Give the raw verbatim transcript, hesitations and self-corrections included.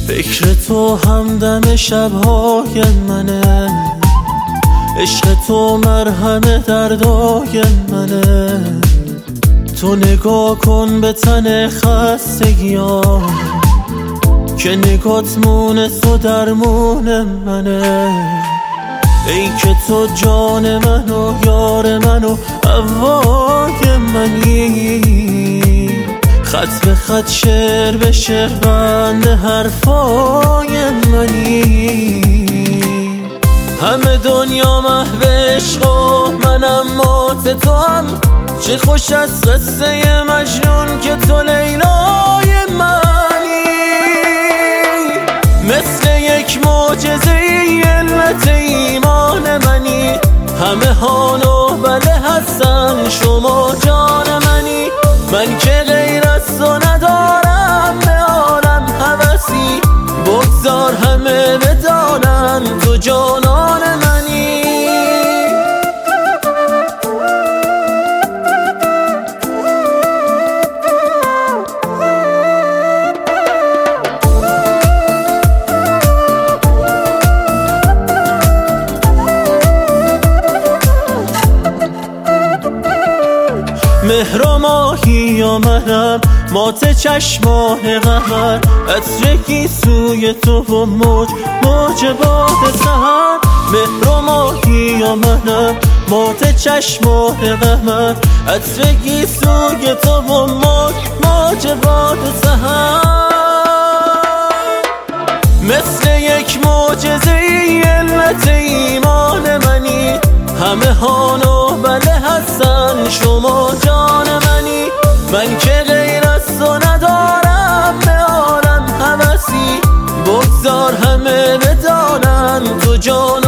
فکر تو همدم شبهای منه، عشق تو مرهم دردای منه. تو نگاه کن به تن خستگیام که نگات مونه تو درمون منه. ای که تو جان من و یار من و هوای منی، خط به خط شعر به شعر بند حرفای منی. همه دنیا محو عشق و منم مات تو هم، چه خوش از قصه مجنون که تو لیلای منی. مثل یک معجزه ای علت ایمان منی، همه هان و بله هستن شما جان منی. من که غیر از تو ندارم به عالم هوسی، بگذار همه بدانن تو جانان منی. مهر و ماهی یا منم، مات چشمان قمر، عطرکی سوی تو و موج موج باد سحر. مهر و ماهی یا منم، مات چشمان قمر، عطرکی سوی تو و موج موج باد سحر. مثل یک معجزه ای علت ایمان منی، همه هان و بله هستن شما جان منی. من که غیر از تو ندارم به عالم هوسی، بگذار همه بدانن تو جان